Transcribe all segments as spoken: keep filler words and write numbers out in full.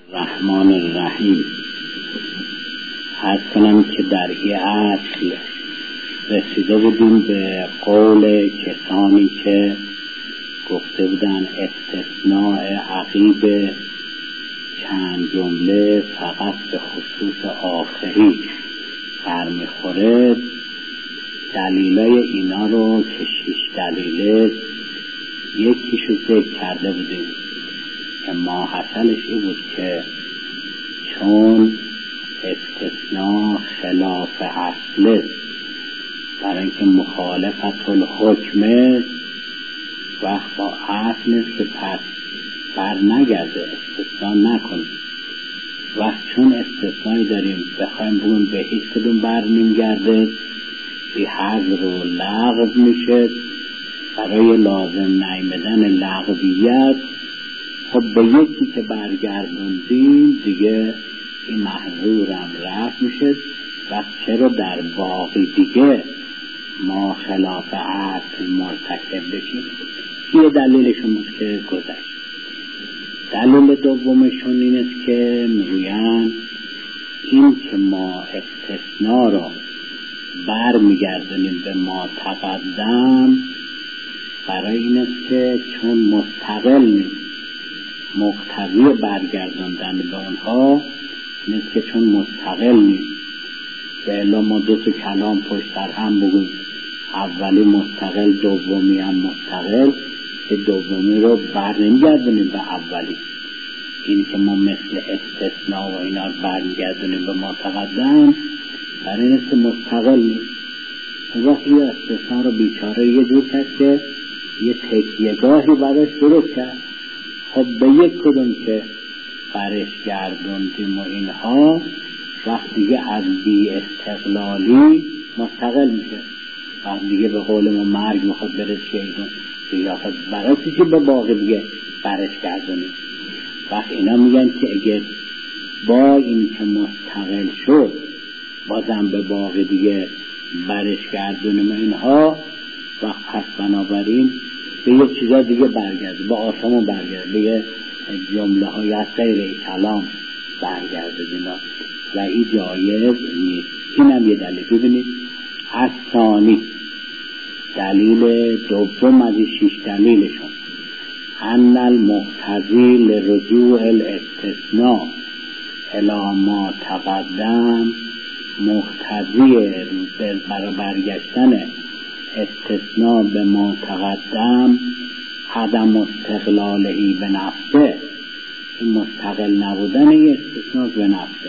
الرحمن الرحیم. عرض کنم که در این اصل رسیده بودیم به قول کسانی که گفته بودن استثناء عقیب چند جمله فقط به خصوص آخری برمیخوره. دلیلای اینا رو که شش دلیله یکیشو ذکر کرده بودیم که ما حاصلش این بود که چون استثناء خلاف اصله برای اینکه مخالفت الحکمه وقت با اصل نیست که پس بر نگرده استثناء نکنیم. وقت چون استثنایی داریم بخوایم بگیم به هیچ کدوم بر نمیگرده، بی حذر و لغو میشه. برای لازم نیامدن لغویت خب به یکی که برگردوندیم دیگه این محظورم رفت میشه. وقت چرا در باقی دیگه ما خلاف اصل مرتکب بشیم؟ یه دلیلشون بود که گذشت. دلیل دومشون این است که میگوین این که ما استثناء رو بر میگردونیم به ما تقدم برای این است که چون مستقل نیست، مقتضی برگردوندن به اونها نیست که چون مستقل نیست. به الا ما دو تا کلام پشت سر هم بگویم اولی مستقل دومی هم مستقل، که دومی رو بر نمیگردونیم به اولی. این که ما مثل استثناء و اینا رو بر میگردونیم به ما تقدم برای این است که مستقل نیست. وقتی استثناء رو بیچاره یه جور کرد که یه تکیهگاهی براش درست کرد. خب به یک کدوم که برش گردوندیم و اینها وقت دیگه از بی استقلالی مستقل میشه. وقت دیگه به قول ما مرگ میخواد برس شیدون دیگه آخد برای چیزی به باقی دیگه برش گردونیم. وقت اینا میگن که اگه با این که مستقل شد بازم به باقی دیگه برش گردونیم و اینها وقت پس بنابراین به یک چیزا دیگه برگرده، به آسمون برگرده، به جمله های از غیر کلام برگرده دینا و این جایز نیست. این هم یه دلیل. ببینید از ثانی دلیل دوم از این شیش دلیلشون ان المقتضی لرجوع الاستثناء الی ما تقدم، مقتضی برای برگشتن استثناء به ما تقدم عدم استقلالهی به نفسه، این مستقل نبودن این استثناء به نفسه.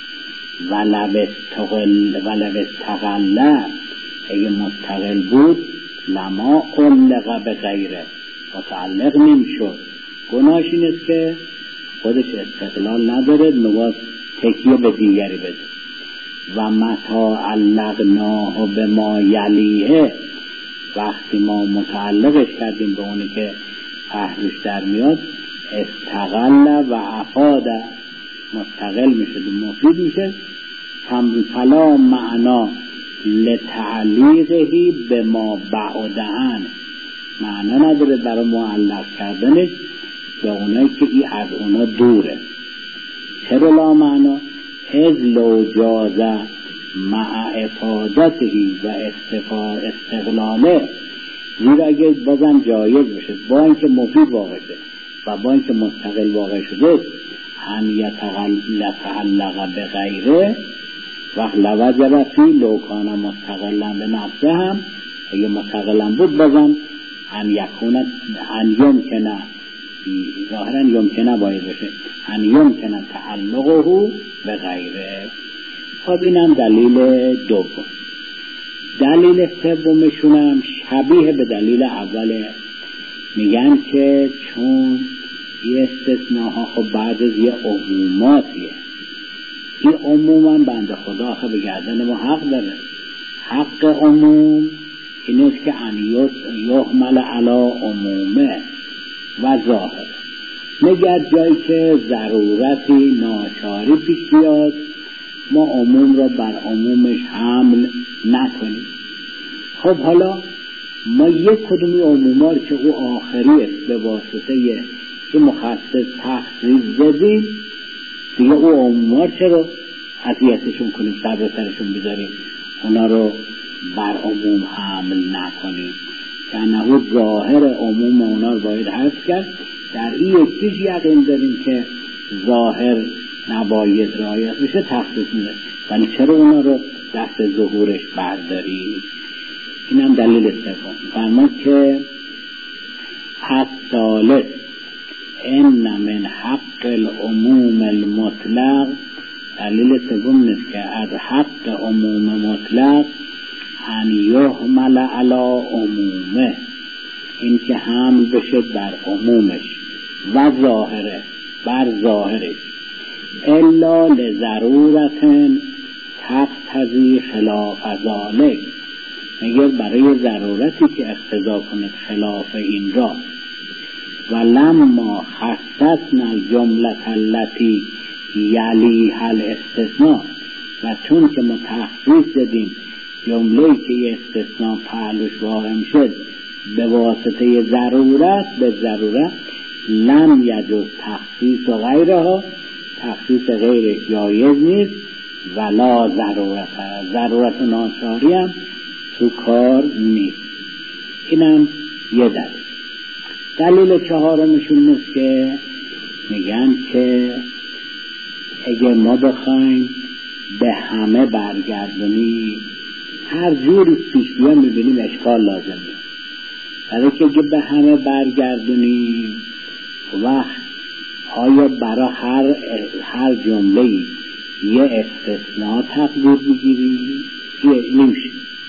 ولو استقل ولو استقل اگه مستقل بود لما علق به غیره، متعلق نمیشد. گناهش این است که خودش استقلال نداره، نواز تکیه به دیگری بده. و متا علقناه به ما یلیه، وقتی ما متعلقش کردیم به اونی که پهلوش در میاد استقل و افاد، مستقل میشه و مفید میشه. فلا معنا لتعلیقه به ما بعدهن، معنا نداره برای معلق کردنش به اونایی که ای از اونا دوره. چرا لا معنا؟ از لو جازه مع افادتهی و استقلاله، زیرا اگه بازم جایز بشه با اینکه مفید واقع شده و با اینکه مستقل واقع شده هم یتعلق به غیره وقت لوجب فی لو کان مستقلا به نفسه، هم اگه مستقلا بود بازم هم یکونه هم یمکنه ظاهرا یمکنه باید بشه هم یمکنه تعلقه به غیره. خب اینم دلیل دوم. دلیل سومشون هم شبیه به دلیل اوله. میگن که چون یه استثناها خب بعد از یه عموماتیه، این عموم هم بنده خدا آخه به گردن ما حق داره. حق عموم این است که انیوت یحمل علی عمومه و ظاهر، مگر جایی که ضرورتی ناچاری پیش بیاد ما عموم را بر عمومش حمل نکنیم. خب حالا ما یک کدومی عمومار که او آخری است به واسطه این مخصص تخصیص زدیم دیگه او عموما چرا اذیتشون کنیم، سر به سرشون بذاریم، اونا رو بر عموم حمل نکنیم. یعنی ظاهر عموم اونا رو باید حفظ کرد. در این یکیش یقین داریم که ظاهر نباید رعایت بشه، تخصیص میده، ولی چرا اونا رو دست ظهورش برداریم؟ این هم دلیل سوم. فرمود که الثالث ان من حق العموم المطلق، دلیل سوم نیست که از حق عموم مطلق ان یحمل علی عمومه، این که حمل بشه بر عمومش و ظاهره، بر ظاهرش، الا لضرورت تقتضی خلاف ذلک، مگر برای ضرورتی که اقتضا کند خلاف این را. ولما خصصنا الجمله التي یلیها الاستثناء، و چون که ما تخصیص دادیم جمله‌ای که استثناء پهلوش واقع شد به واسطه ضرورت، به ضرورت لم یجوز تخصیص و غیرها، تخصیص غیر جایز نیست، ولا ضرورت، ضرورت ناچاری هم تو کار نیست. اینم یه دلیل. دلیل چهارمشون نیست که میگن که اگر ما بخوایم به همه برگردونیم، هر جوری پیش بیان میبینیم اشکال لازم نیست. برای که اگر به همه برگردونیم وقت آیا برای هر هر جمله‌ای یه استثناء تقدیر بگیریم؟ یه نمیشه.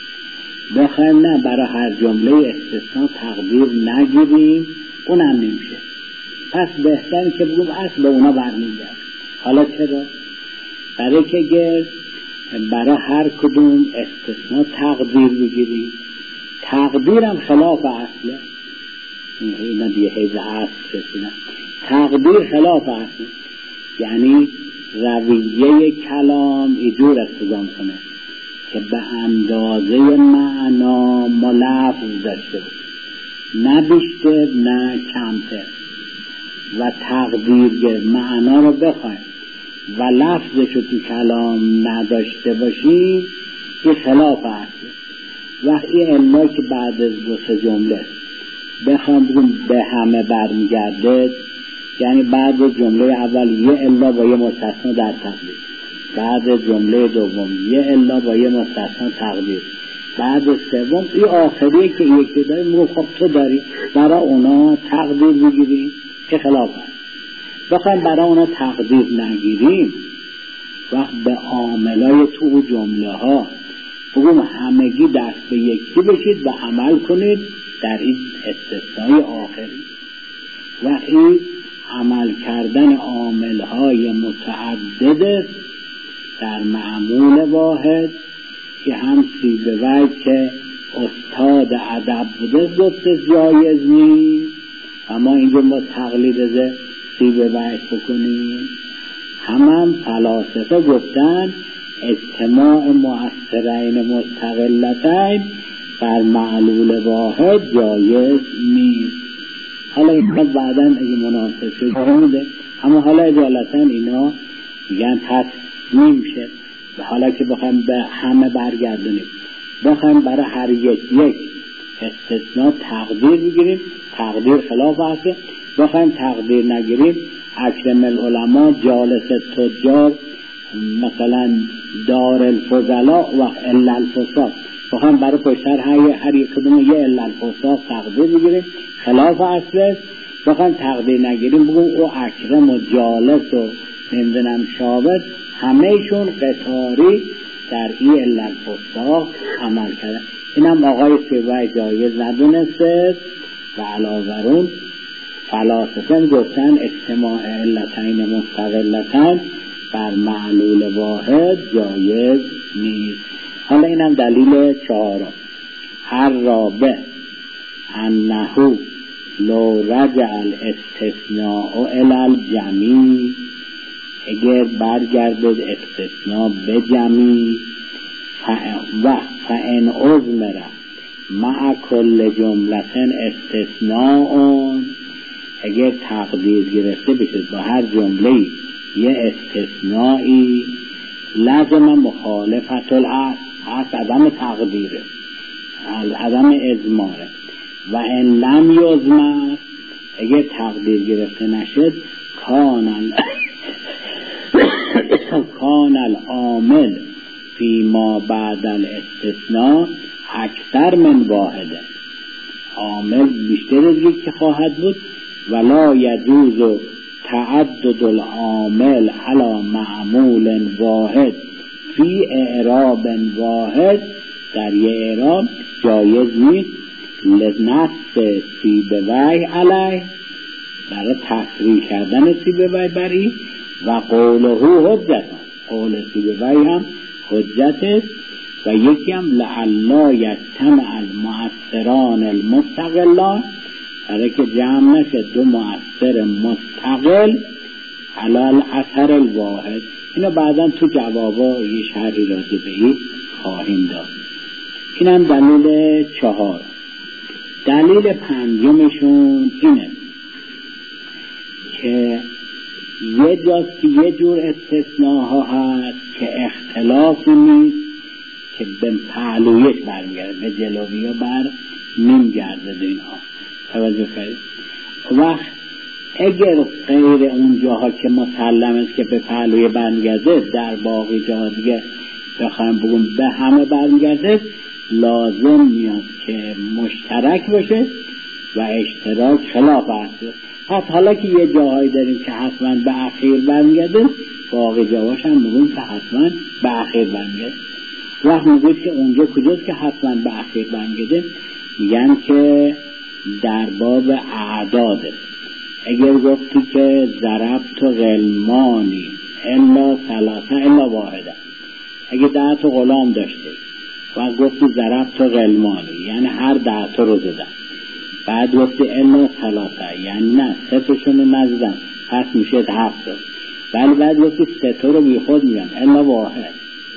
بخوایم نه برای هر جمله استثناء تقدیر نگیریم، اونم نمیشه. پس بهتره که بگم اصل به اونا برمیگرد. حالا چرا؟ برای که اگر برای هر کدوم استثناء تقدیر بگیریم، تقدیرم خلاف اصله. اینا دیگه حیز اصل رسیدن. تقدیر خلاف اصله، یعنی رویه کلام ایجور استدام کنه که به اندازه معنا ما لفظ داشته بود، نه بیشتر نه کمتر، و تقدیر معنا رو بخوایم و لفظش رو تو کلام نداشته باشیم، این خلاف اصله. وقتی الا که بعد از دو سه جمله بخوام بگم به همه برمیگرده، یعنی بعد از جمله اول یه الا با یه مستثنا در تقدیر، بعد از جمله دوم یه الا با یه مستثنا تقدیر، بعد از سوم این آخریه که یکی داریم رو خب تو داری برای اونا تقدیر بگیریم، که خلاف هست. بخوایم برای اونا تقدیر نگیریم، وقت به عاملای تو جمله ها بگم همگی دست به یکی بشید و عمل کنید در این استثنای آخری. وقتی عمل کردن عاملهای متعدد در معمول واحد که هم سیبه وی که استاد ادب بوده گفته جایز نیست و ما اینجا با تقلید از سیبه وی بکنیم. هم هم فلاسفه گفتن اجتماع مؤثرین مستقلتین بر معلول واحد جایز نیست. حالا اینا بعداً اگه مناسب شد میده، اما حالا اجالتاً اینا میگن تصمیم شد. و حالا که بخوایم به همه برگردونیم، بخوایم برای هر یک یک استثناء تقدیر بگیریم، تقدیر خلاف هسته. بخوایم تقدیر نگیریم، اکرم العلماء جالس تجار، مثلا دار الفضلاء و الا الفساق، بخوایم برای پشتر هر, هر یک کدوم یه الا الفساق تقدیر بگیریم، خلاف اصله. بخوایم تقدیر نگیریم بگیم او اکرم و جالس و نمیدونم شاور همهشون قطاری در این الا الفساق عمل کرده. اینم آقای سیبوی جایز ندونسته و علاوه بر اون فلاسفه گفتن اجتماع علتین مستقلتین بر معلول واحد جایز نیست. حالا اینم دلیل چهارم. الرابع انه لو رجع الاستثناء الی الجمیع، اگر برگردد استثناء به جمیع، و فان اضمر مع کل جملتن استثناء، اگر تقدیر گرفته بشه با هر جمله‌ای یه استثنایی لازم مخالفت الاصل هست، عدم تقدیره، عدم اضماره. و ان لم یضمر، اگه تقدیر گرفته نشد، کان کان العامل فی ما بعد الاستثناء اکثر من واحده، عامل بیشتر از یک که خواهد بود. ولا یجوز تعدد العامل علی معمول واحد فی اعراب واحد، در یه اعراب جایز نیست لنص سیبوی علیه، برای تصریح کردن سیبوی بری، و قوله حجت، قول سیبوی هم حجت است. و یکی هم لعلا یجتمع المؤثران المستقلان، برای که جمع نشه دو مؤثر مستقل علی الاثر الواحد. اینو بعدا تو جوابا یه شرحی راجع به این خواهیم داد. این هم دلیل چهار. دلیل پنجمشون اینه که یه جاست که یه جور استثناها هست که اختلافی نیست که به پهلویش برمیگرده، به جلوی ها بر نمیگرده اینها. توجه کنید. وقت اگر غیر اون جاها که مسلم است که به پهلوی برمیگرده، در باقی جاها دیگه بخوایم بگم به همه برمیگرده، لازم میاد که مشترک باشه و اشتراک خلاف هست. پس حالا که یه جاهایی داریم که حتما به اخیر برمیگرده، باقی جاهاش هم میگیم که حتما به اخیر برمیگرده. وقت میگوید که اونجا کجاست که حتما به اخیر برمیگرده؟ میگن که در باب اعداده. اگر گفتی که ضربت غلمانی الا ثلاثه الا واحده، اگه ده تا غلام داشته و گفتی ضربت غلمانی یعنی هر ده تا رو زدن، بعد گفتی الا ثلاثه یعنی نه سه تاشون رو نزدن، پس میشه هفت تا، ولی بعد گفتی سه تا رو بی خود میگن الا واحد،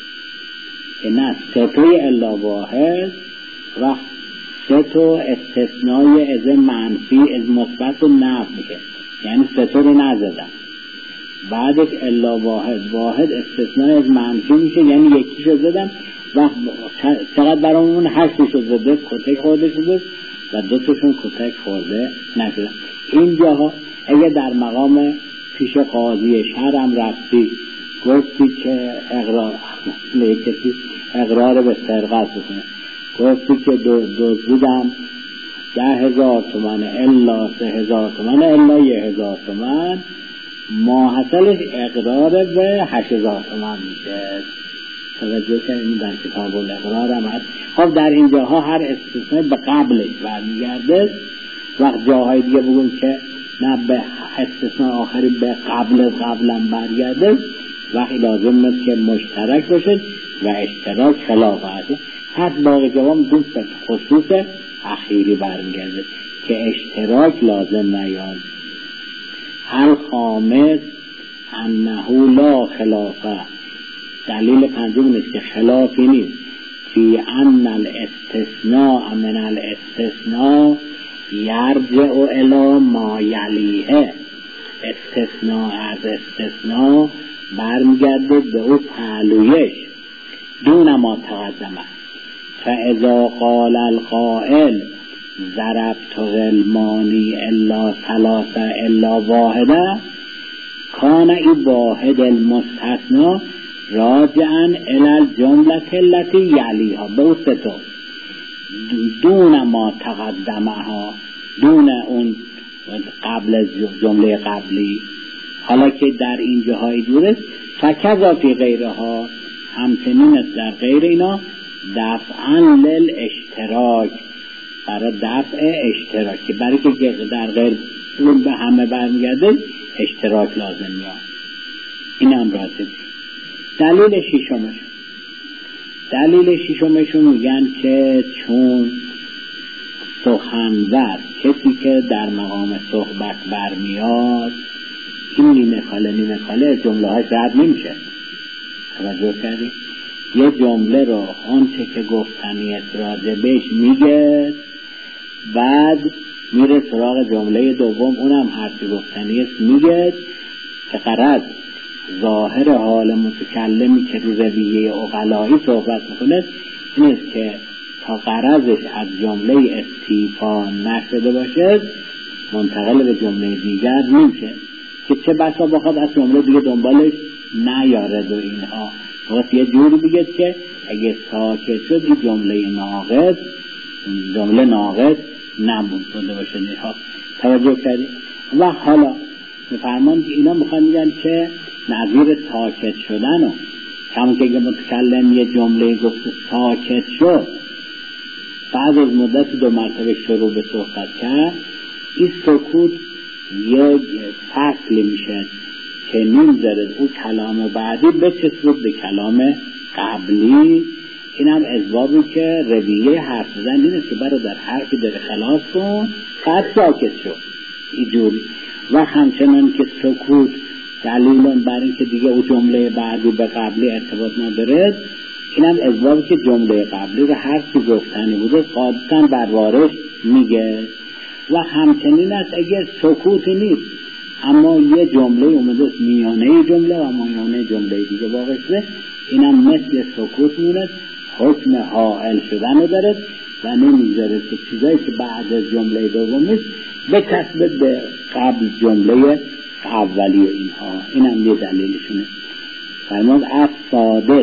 که نه سه تای الا واحد و سه تا استثنای از منفی از مثبت و نفی میشه، یعنی سه تا رو نزدن. بعدش الا واحد، واحد استثنای از منفی میشه، یعنی یکیشو زدن و چقدر برامون هشتشو زده کتک خورده شده و دوتاشون کتک خورده نشده. اینجاها اگه در مقام پیش قاضی شرم رفتی گفتی که اقرار کسی اقرار به سرقت بکنه، گفتی که دزدیدم ده هزار تومن الا سه هزار تومن الا یه هزار تومن، ماحصلش اقرار به هشت هزار تومن میشه. توجه کنید در کتاب الاقرار هم هست. خب در این جاها هر استثناء به قبلش برمیگرده. وقت جاهای دیگه بگون که نه به استثناء آخری به قبل قبلا برگرده، وقتی لازم است که مشترک باشه و اشتراک خلاف هست. هر باقی جواب میگون خصوص اخیری برمیگرده که اشتراک لازم نیاد. هر خامس انه لا خلافه، دلیل پنجم نیست که خلافی نیست فی ان الاستثناء من الاستثناء یرجع الی ما یلیه، استثناء از استثناء برمیگرده به او پهلویش دون ما تقدمه. فاذا قال القائل ضربت غلمانی الا ثلاثه الا واحده کان ای واحد المستثنى راجعا الی الجمله التي یلیها، به او ستو دون ما تقدمه ها، دون اون قبل از جمله قبلی. حالا که در این جاهای جورست فکذا فی غیرها، همچنین است در غیر اینا، دفعا للاشتراک، برای دفع اشتراکی، برای که در غیر اون به همه برمیگرده اشتراک لازم میاد. این هم راجب. دلیل شیشمش دلیل شیشمشون میگن که چون سخنور کسی که در مقام صحبت برمیاد، این نیمه کاله نیمه کاله جمله های رد نمیشه. توجه کردی؟ یه جمله رو آنچه که گفتنیت راجبش میگه، بعد میره سراغ جمله دوم، اونم هرچی گفتنیت میگه که قرد ظاهر حال متکلمی که رو رویه عقلایی صحبت میکنه این است که تا غرضش از جمله استیفا نشده باشه منتقل به جمله دیگر نمیشه، که چه بسا بخواد از جمله دیگه دنبالش نیارد و اینها. وقت یه جوری بگه که اگه ساکت شد این جمله ناقص جمله ناقص نبود بوده باشه. نیها توجه کردی؟ و حالا میفرمان که اینا میخوان میگن که نظیر ساکت شدن و کمون که اگه متکلم یه جمله گفت ساکت شد بعد از مدت دو مرتبه شروع به صحبت کرد، این سکوت یک فصل میشه که نمیذاره او کلام بعدی بچسبود به کلام قبلی. این هم اسبابی که رویه حرف زدن این است که برادر حرفی داره خلاص کن بعد ساکت شد اینجوری. و همچنان که سکوت دلیلون بر این که دیگه او جمله بعدی به قبلی ارتباط نداره، این هم اسبابی که جمله قبلی رو حرفی گفتنی بوده قاعدتاً بر وارث میگه. و همچنین است اگر سکوتی نیست اما یه جمله اومده میانه جمله و میانه جمله دیگه واقع شده، این هم مثل سکوت مونه، حکم حائل شدن رو داره و نمیذاره که چیزایی که بعد از جمله دومیست به کسبت به قبل جمله اولی و اینها. این هم یه دلیلشونه. فرمود از سادس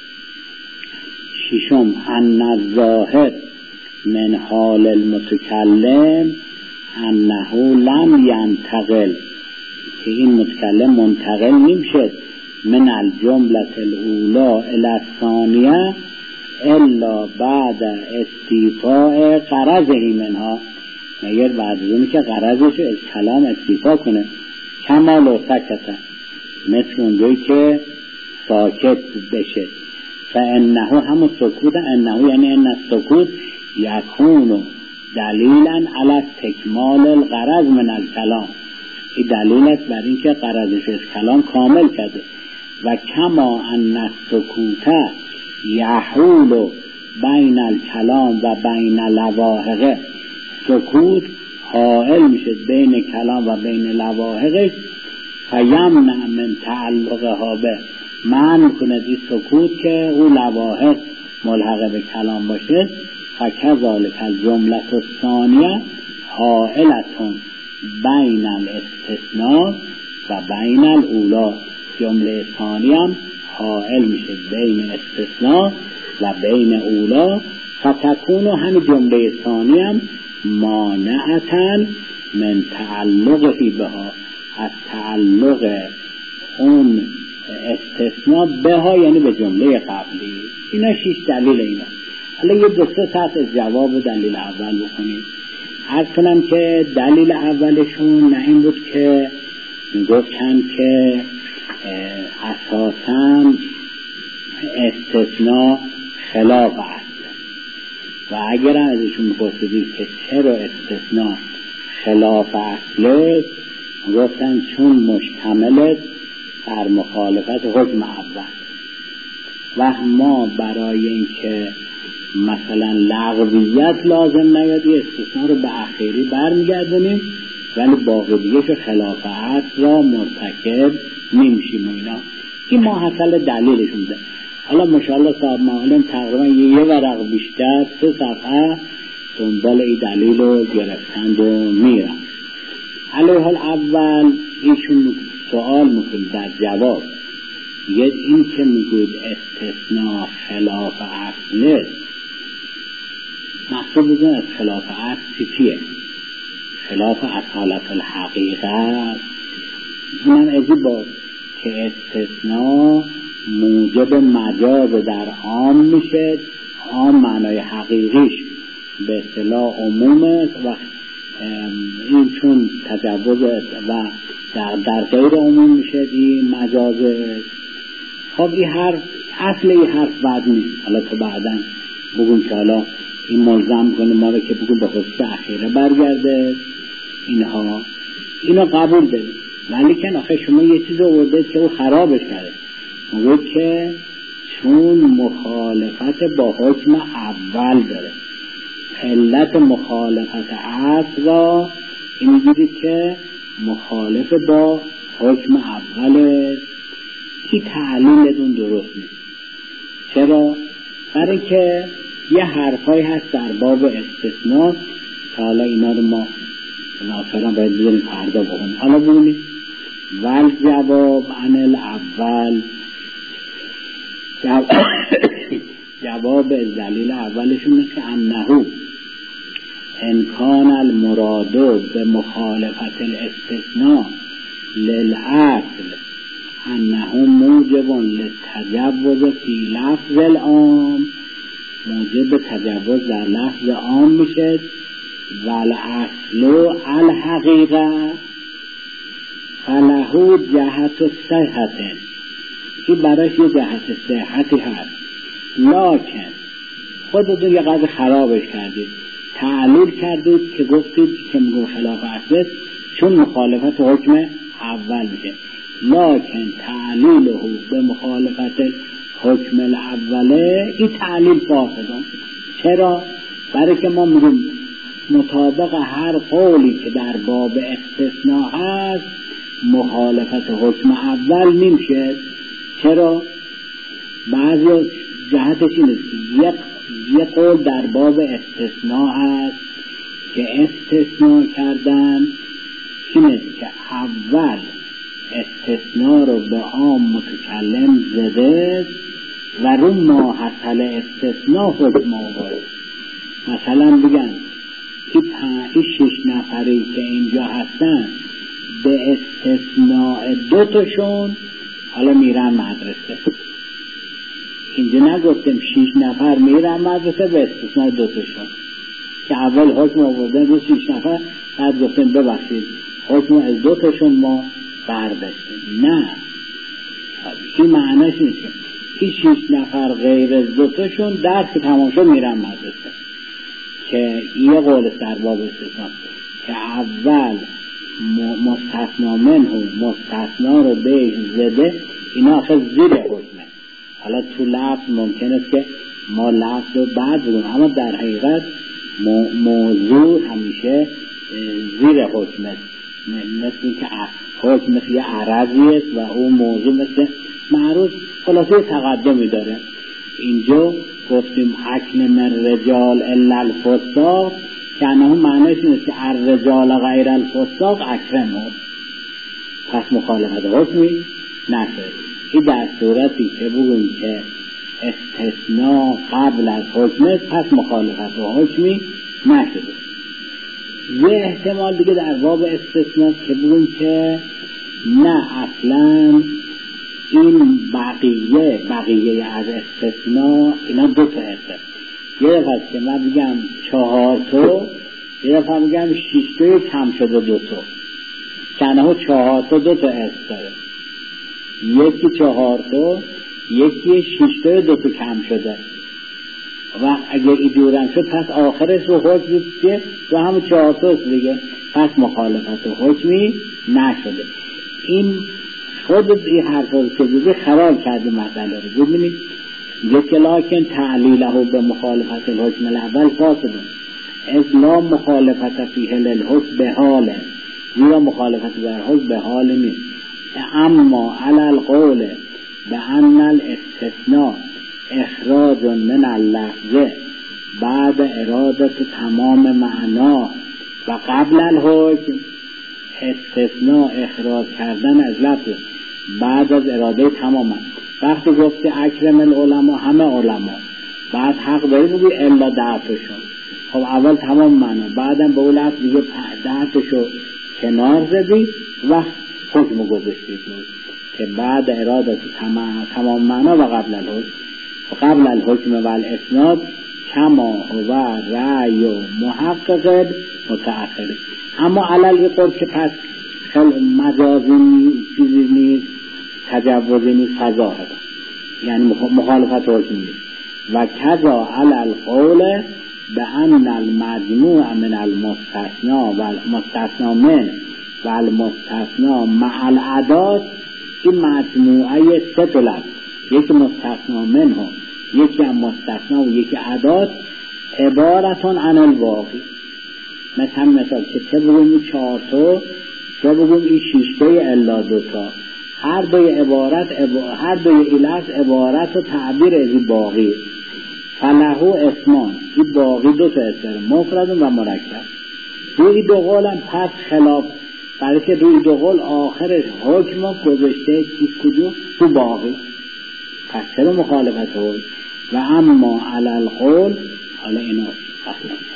ششم ان الظاهر من حال المتکلم انه لم ینتقل، که این متکلم منتقل نمیشه من الجمله الاولی الی الثانیه الا بعد استیفاء غرضه منها، مگر بعد از اونی که غرضش از کلام استیفا کنه. کما لو سکته، مثل اونجایی که ساکت بشه. فانه همون سکوت، انه یعنی ان السکوت یکون دلیلا علی استکمال الغرض من الکلام، این دلیل است بر این که غرضش از کلام کامل کرده. و کما ان السکوت یحول بین الکلام و بین لواحقه، سکوت حائل میشه بین کلام و بین لواحقش، فیمنع من تعلقها به، معنی کنه این سکوت که او لواحق ملحق به کلام باشه. فکذالک الجمله الثانیه حائلتون بین الاستثناء و بین الاولی، جمله ثانیه هم حائل میشه بین استثناء و بین اولا. فتکون همین جمله ثانی هم مانعتاً من تعلقی بها، از تعلق اون استثناء بها یعنی به جمله قبلی. اینا شیش دلیل اینا. حالا یه دو سه ساعت از جواب و دلیل اول بکنیم. عرض کنم که دلیل اولشون نه این بود که گفتن که اساساً استثناء خلاف است و اگر ازشون بپرسیدید که چرا استثناء خلاف اصله، گفتن چون مشتمل بر مخالفت حکم اول و ما برای اینکه مثلا لغویت لازم نیاد استثناء رو به اخیری برمیگردونیم ولی باقی دیگه خلاف اصل را مرتکب نمیشیم. اینا این محصل دلیلشون ده. حالا ماشاءالله صاحب معلم تقریبا یه ورق بیشتر سه صفحه دنبال این دلیل رو گرفتند و میرن. علیه حال اول ایشون سوال میکنید در جواب یه این که میگوید استثناء خلاف اصله، محصول بزن از خلاف اصل چیه؟ خلاف اصالت الحقیقت. اینم ازی باز که استثناء موجب مجاز در عام میشه، عام معنای حقیقیش به اصطلاح عمومه و این چون تجاوز و در, در غیر عموم میشه این مجازه. خب این حرف اصل این حرف بد نیست. حالا تو بعدن بگون که حالا این ملزم کنه ما رو که بگون به خصوص اخیره برگرده اینها، اینو قبول داریم. ولی که آخه شما یه چیز آورده که او خرابش کرده، میگه که چون مخالفت با حکم اول داره، علت مخالفت اصل را این میگید که مخالف با حکم اوله. این تعلیلتون درست نیست. چرا؟ برای که یه حرفایی هست در باب استثناء که حالا اینا رو ما ناصرا باید بزنیم فردا بخونیم. حالا ببینید ول جواب عن الاول، جواب دلیل اولشون که انهو انکان المرادو به مخالفت الاستثناء للعقل انه موجب للتجوز فی لفظ العام، موجب تجوز در لفظ عام میشه. والاصل الحقیقه فله جهت صحت، این برایش یه جهت صحتی هست. لکن خودتون یه قدر خرابش کردید، تعلیل کردید که گفتید که میگو خلاف اصل چون مخالفت حکم اول میشه. لکن تعلیله به مخالفت حکم الاوله این تعلیل فاسدون. چرا؟ برای که ما میگیم مطابق هر قولی که در باب استثناء هست مخالفت حکم اول نمیشه. چرا؟ بعضی جهتش اینه که یک یک قول در باب استثناء هست که استثناء کردن اینه که اول استثناء رو به عام متکلم زده و رو ما حصل استثناء حکم آورد. مثلا بگن این شش نفری که اینجا هستن به استثناء دو تاشون حالا میرن مدرسه. اینجا نگفتیم شش نفر میرن مدرسه به استثناء دو تاشون که اول حکم آوردن رو شش نفر، بعد گفتیم ببخشید حکم از دو تاشون ما برداشتیم. نه، این معنیش نیست که این شش نفر غیر از دو تاشون درس که تمام شد میرن مدرسه، که یه قول در باب استثناء که اول مستثنا منه مستثنا رو بهش زده، اینا آخر زیر حکمه. حالا تو لفظ ممکن است که ما لفظ رو بعد بگیم، اما در حقیقت موضوع همیشه زیر حکمه. مثل که حکم مثل یه عرضی است و اون موضوع مثل معروض خلاصه تقدمی داره. اینجا گفتیم اکن من رجال الا الفساق که انه معنیش اینه که الرجال غیر الفساق اکرمه، پس مخالفت حکمی نشد. این در صورتی که بگیم که استثناء قبل از حکمه پس مخالفت حکمی نشده. یه احتمال دیگه در باب استثناء که بگیم که نه اصلا این بقیه بقیه از استثناء اینا دو تا هسته. یه دفعه که من بگم چهار تا، یه دفعه بگم شش تا کم شده دو تا، کنه چهار تا دو تا هست داره. یکی چهار تا، یکی شش تا دو تا کم شده و اگه ایجورم شد پس آخرش رو حکم که تو همون چهار تا دیگه، پس مخالفت حکمی نشده. این خود این حرفا که دیگه خراب کرده مسئله رو. ببینید ذکر لکن تعلیله به مخالفت الحکم الاول فاسدون اسلام مخالفت فیه للحکم به حاله، زیرا مخالفت بر حکم به حال نیست. اما علی القول به ان الاستثناء اخراج من اللفظ بعد ارادت تمام معنا و قبل الحکم، استثناء اخراج کردن از لفظ بعد از اراده تماما. وقتی گفتی اکرم العلماء همه علما، بعد حق داری بگی الا دهتشون. خب اول تمام معنا، بعدم به اون لفظ دیگه دهتشو کنار زدی و حکم گذاشتی که بعد اراده تمام معنا و قبل الحکم و قبل الحکم و الاسناد کما هو رأی و محقق متأخر. اما علل قرب که پس خیلی مجازی چیزی نیست، تجوزی نیست، فضا هست، یعنی مخالفت حکم نیست. و کذا علل قول به ان المجموع من المستثنا و المستثنا من و المستثنا مع العداد، این مجموعه سه طلب، یکی مستثنا منه، یکی هم مستثنا و یکی عداد، عبارتون عن الواقع. مثلا مثال که چه بگویم این چهار تا، چه بگویم این شیشته الا دوتا، هر دوی عبارت عبا... هر دوی لفظ عبارت و تعبیر از باقی. فلهو اسمان، این باقی دو تا اسم مفرد و مرکب. روی دو قولم پس خلاف، برای که روی دو قول آخرش حکم گذاشته چیز کجا؟ تو باقی. پس چرا مخالفت حکم؟ و اما علی القول، حالا اینو اصلا